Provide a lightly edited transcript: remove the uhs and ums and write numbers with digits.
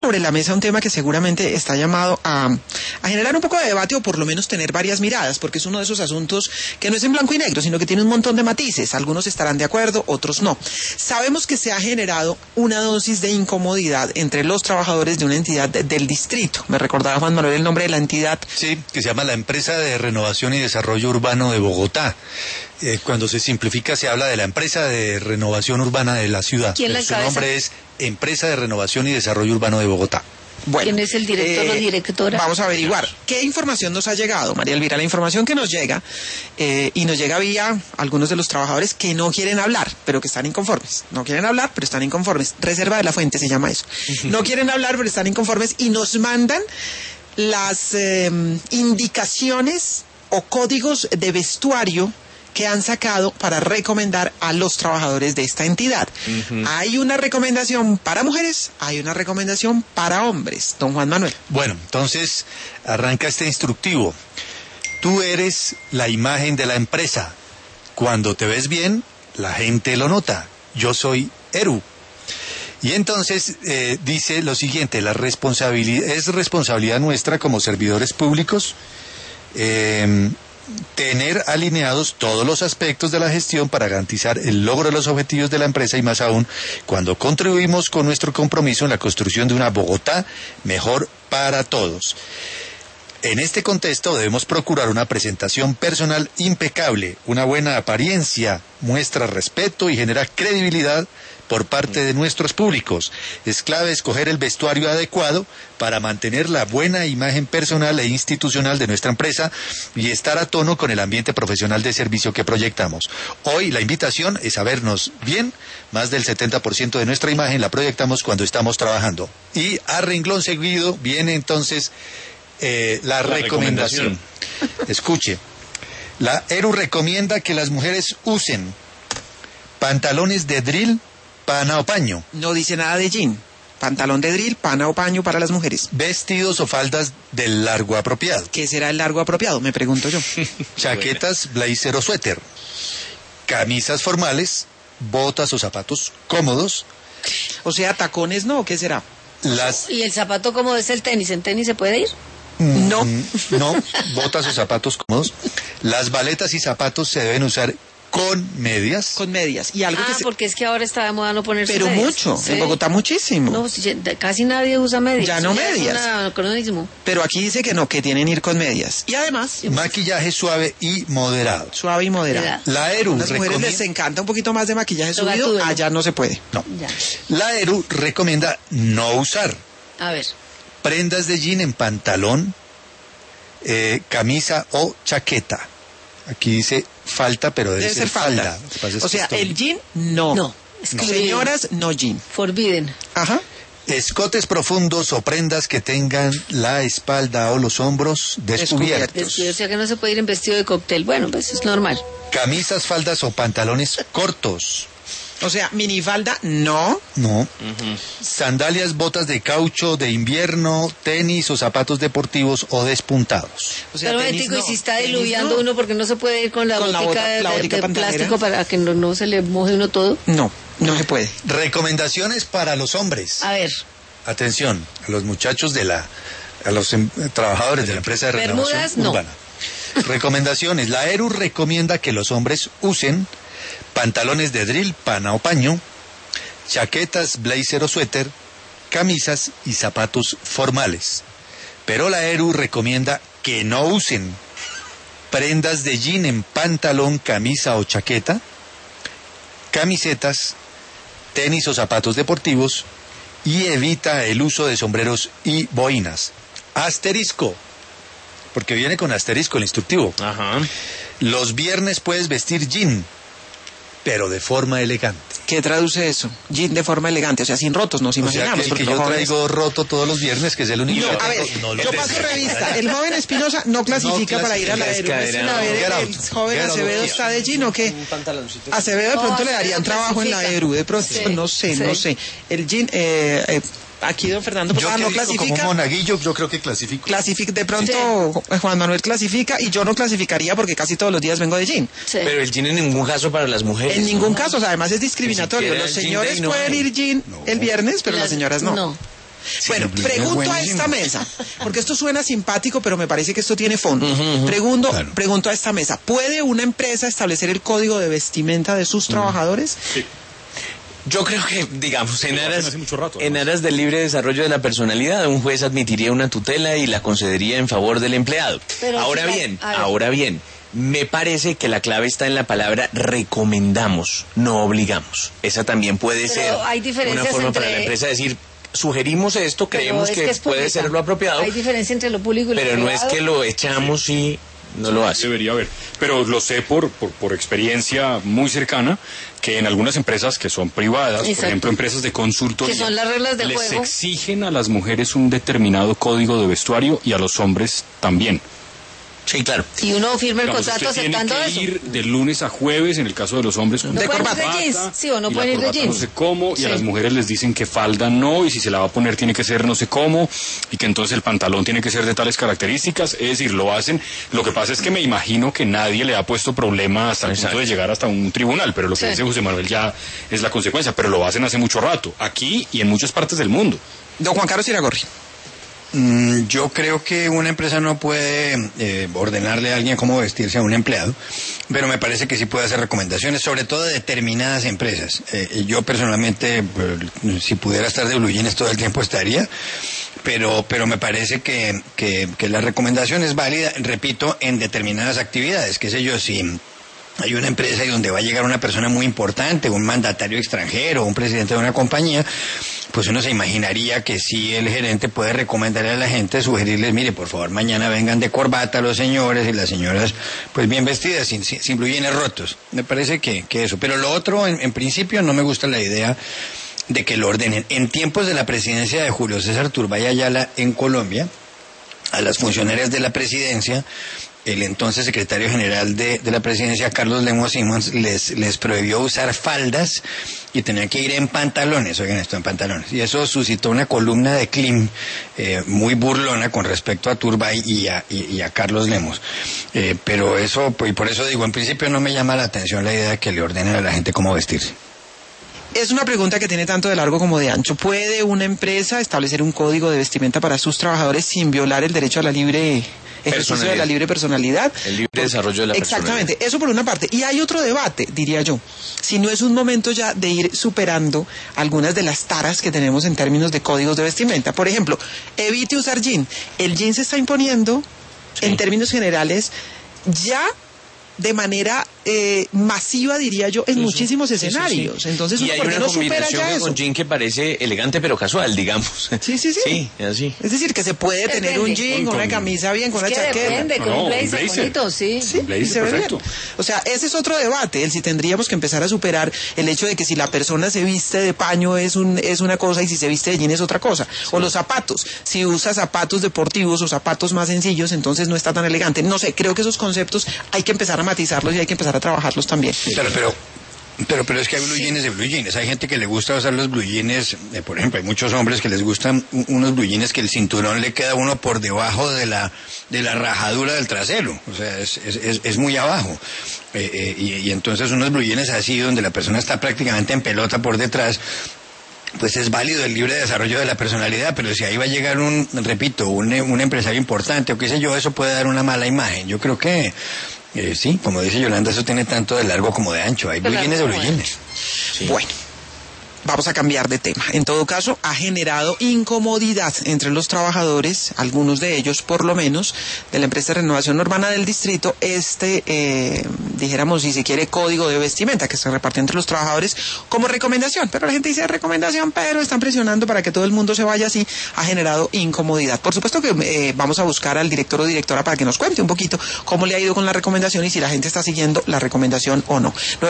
sobre la mesa un tema que seguramente está llamado a generar un poco de debate o por lo menos tener varias miradas, porque es uno de esos asuntos que no es en blanco y negro, sino que tiene un montón de matices. Algunos estarán de acuerdo, otros no. Sabemos que se ha generado una dosis de incomodidad entre los trabajadores de una entidad del distrito. Me recordaba Juan Manuel el nombre de la entidad. Sí, que se llama la Empresa de Renovación y Desarrollo Urbano de Bogotá. Cuando se simplifica se habla de la Empresa de Renovación Urbana de la ciudad. ¿Quién la encabeza? Su nombre es Empresa de Renovación y Desarrollo Urbano de Bogotá. Bueno, ¿quién es el director o directora? Vamos a averiguar qué información nos ha llegado, María Elvira. La información que nos llega, y nos llega vía algunos de los trabajadores que no quieren hablar, pero que están inconformes. No quieren hablar, pero están inconformes. Reserva de la fuente se llama eso. No quieren hablar, pero están inconformes y nos mandan las indicaciones o códigos de vestuario que han sacado para recomendar a los trabajadores de esta entidad. Hay una recomendación para mujeres, hay una recomendación para hombres. Don Juan Manuel. Bueno, entonces arranca este instructivo. Tú eres la imagen de la empresa. Cuando te ves bien, la gente lo nota. Yo soy Eru. Y entonces dice lo siguiente: es responsabilidad nuestra como servidores públicos tener alineados todos los aspectos de la gestión para garantizar el logro de los objetivos de la empresa, y más aún cuando contribuimos con nuestro compromiso en la construcción de una Bogotá mejor para todos. En este contexto debemos procurar una presentación personal impecable. Una buena apariencia muestra respeto y genera credibilidad por parte de nuestros públicos. Es clave escoger el vestuario adecuado para mantener la buena imagen personal e institucional de nuestra empresa y estar a tono con el ambiente profesional de servicio que proyectamos. Hoy la invitación es a vernos bien. Más del 70% de nuestra imagen la proyectamos cuando estamos trabajando. Y a renglón seguido viene entonces la recomendación. Escuche. La ERU recomienda que las mujeres usen pantalones de drill, pana o paño. No dice nada de jean. Pantalón de drill, pana o paño para las mujeres. Vestidos o faldas del largo apropiado. ¿Qué será el largo apropiado? Me pregunto yo. Chaquetas, blazer o suéter. Camisas formales, botas o zapatos cómodos. O sea, tacones no, ¿qué será? ¿Y el zapato cómo es el tenis? ¿En tenis se puede ir? No. No, botas o zapatos cómodos. Las baletas y zapatos se deben usar con medias. Con medias. Y algo que porque es que ahora está de moda no ponerse Pero medias. mucho, ¿Sí? En Bogotá muchísimo. No, casi nadie usa medias. Ya no medias. Es un anacronismo. Pero aquí dice que no, que tienen que ir con medias. Y además, Maquillaje suave y moderado. suave y moderado. La ERU A las mujeres recomienda... les encanta un poquito más de maquillaje Lo subido, gatúbelo. allá no se puede. No. Ya. La ERU recomienda no usar A ver. prendas de jean en pantalón, camisa o chaqueta. Aquí dice falta, pero debe ser falda. Lo que pasa es O que sea, esto- el jean no. No. Es que Señoras, no jean. Forbidden. Ajá. Escotes profundos o prendas que tengan la espalda o los hombros descubiertos. O sea que no se puede ir en vestido de cóctel. Bueno, pues es normal. Camisas, faldas o pantalones cortos. O sea, minifalda no. No. Sandalias, botas de caucho de invierno, tenis o zapatos deportivos o despuntados. O sea, Pero tenis y no. si está Tenis diluviando no. uno porque no se puede ir con la Con la botica bota- la botica de pantalera. plástico para que no se le moje uno todo. No, no se puede. Recomendaciones para los hombres. A ver, Atención, a los muchachos a los trabajadores de la empresa de Bermudas, renovación no. urbana. Recomendaciones. La ERU recomienda que los hombres usen pantalones de drill, pana o paño, chaquetas, blazer o suéter, camisas y zapatos formales. Pero la ERU recomienda que no usen prendas de jean en pantalón, camisa o chaqueta, camisetas, tenis o zapatos deportivos, y evita el uso de sombreros y boinas. Asterisco, porque viene con asterisco el instructivo. Ajá. Los viernes puedes vestir jean, pero de forma elegante. ¿Qué traduce eso? Jean de forma elegante, o sea, sin rotos, nos O sea, imaginamos. que el porque que los yo jóvenes- traigo roto todos los viernes, que es el único No, que a ver, tengo, no yo lo paso tengo. revista. El joven Espinosa no clasifica No para ir a la clasifica, ERU. es Es cadena, una no. vez Get el out. joven Get out. Acevedo está de jean o qué. Un pantaloncito. Acevedo de pronto No, le darían Acevedo trabajo en la clasifica. ERU, de pronto, Sí, no sé, sí. no sé. El jean, aquí don Fernando Yo Posada que no digo como clasifica. monaguillo, yo creo que clasifico. De pronto Juan Manuel clasifica y yo no clasificaría porque casi todos los días vengo de jean. sí. Pero el jean en ningún caso para las mujeres. En ningún caso, o sea, además es discriminatorio. Ni siquiera Los el jean señores day no pueden hay. ir jean el viernes, pero las señoras no. No. Bueno, Blue Jeans es pregunto a buenísimo. esta mesa, porque esto suena simpático, pero me parece que esto tiene fondo. Pregunto a esta mesa, ¿puede una empresa establecer el código de vestimenta de sus trabajadores? Yo creo que, digamos, en Lo hacen hace mucho rato, además. aras del libre desarrollo de la personalidad, un juez admitiría una tutela y la concedería en favor del empleado. Pero Ahora bien, me parece que la clave está en la palabra recomendamos, no obligamos. Esa también puede Pero ser hay diferencias una forma entre- para la empresa decir, sugerimos esto, Pero creemos es que es puede pública. ser lo apropiado, Hay diferencia entre lo público y lo pero no es privado. que lo echamos y no lo hace. Debería haber. Pero lo sé por experiencia muy cercana, que en algunas empresas que son privadas, Exacto. por ejemplo empresas de consultoría, Que son las reglas del les juego. exigen a las mujeres un determinado código de vestuario y a los hombres también. Sí, claro. Y uno firma el Digamos, contrato usted aceptando tiene eso. que ir de lunes a jueves, en el caso de los hombres, con No pueden ir de corbata, jeans, sí, o no y pueden ir la de corbata jeans. no sé cómo, y Sí. a las mujeres les dicen que falda no, y si se la va a poner tiene que ser no sé cómo, y que entonces el pantalón tiene que ser de tales características, es decir, lo hacen. Lo que pasa es que me imagino que nadie le ha puesto problema hasta el punto Exacto. de llegar hasta un tribunal, pero lo que Sí. dice José Manuel ya es la consecuencia, pero lo hacen hace mucho rato, aquí y en muchas partes del mundo. Don Juan Carlos Iragorri. Yo creo que una empresa no puede ordenarle a alguien cómo vestirse a un empleado, pero me parece que sí puede hacer recomendaciones, sobre todo de determinadas empresas. Yo personalmente, si pudiera estar de blue jeans todo el tiempo estaría, pero me parece que la recomendación es válida, repito, en determinadas actividades, qué sé yo, si hay una empresa y donde va a llegar una persona muy importante, un mandatario extranjero, un presidente de una compañía, pues uno se imaginaría que sí el gerente puede recomendarle a la gente, sugerirles, mire, por favor, mañana vengan de corbata los señores y las señoras, pues bien vestidas, sin blue jeans rotos. Me parece que eso. Pero lo otro, en principio, no me gusta la idea de que lo ordenen. En tiempos de la presidencia de Julio César Turbay Ayala en Colombia, a las funcionarias de la presidencia, el entonces secretario general de la presidencia, Carlos Lemos Simons, les prohibió usar faldas y tenían que ir en pantalones, oigan esto, en pantalones. Y eso suscitó una columna de Klim muy burlona con respecto a Turbay y a Carlos Lemos. Pero eso, y por eso digo, en principio no me llama la atención la idea de que le ordenen a la gente cómo vestirse. Es una pregunta que tiene tanto de largo como de ancho. ¿Puede una empresa establecer un código de vestimenta para sus trabajadores sin violar el derecho a la libre ejercicio de la libre personalidad? El libre desarrollo de la Exactamente, eso por una parte. Y hay otro debate, diría yo. Si no es un momento ya de ir superando algunas de las taras que tenemos en términos de códigos de vestimenta. Por ejemplo, evite usar jean. El jean se está imponiendo, en términos generales, ya de manera masiva, diría yo, en muchísimos escenarios. Entonces, y uno, hay ¿por qué una no supera combinación ya que eso? con jean que parece elegante pero casual, digamos. Sí. Sí, así. Es decir, que se puede tener un Depende. jean con una camisa bien, con Es una que chaqueta. depende, con un blazer bonito, sí. Sí, Un blazer y se ve perfecto. bien. O sea, ese es otro debate, el si tendríamos que empezar a superar el hecho de que si la persona se viste de paño es una cosa y si se viste de jean es otra cosa. O los zapatos, si usa zapatos deportivos o zapatos más sencillos, entonces no está tan elegante. No sé, creo que esos conceptos hay que empezar a matizarlos y hay que empezar a trabajarlos también. Claro, pero es que hay blue jeans de blue jeans. Hay gente que le gusta usar los blue jeans, por ejemplo, hay muchos hombres que les gustan unos blue jeans que el cinturón le queda a uno por debajo de la rajadura del trasero. O sea, es muy abajo. Y entonces unos blue jeans así, donde la persona está prácticamente en pelota por detrás, pues es válido el libre desarrollo de la personalidad, pero si ahí va a llegar un empresario importante o qué sé yo, eso puede dar una mala imagen. Yo creo que sí, como dice Yolanda, eso tiene tanto de largo como de ancho. Hay blue jeans de blue jeans. Bueno, vamos a cambiar de tema. En todo caso, ha generado incomodidad entre los trabajadores, algunos de ellos por lo menos, de la empresa de renovación urbana del distrito, dijéramos, si se quiere, código de vestimenta que se repartió entre los trabajadores como recomendación. Pero la gente dice recomendación, pero están presionando para que todo el mundo se vaya así. Ha generado incomodidad. Por supuesto que vamos a buscar al director o directora para que nos cuente un poquito cómo le ha ido con la recomendación y si la gente está siguiendo la recomendación o no.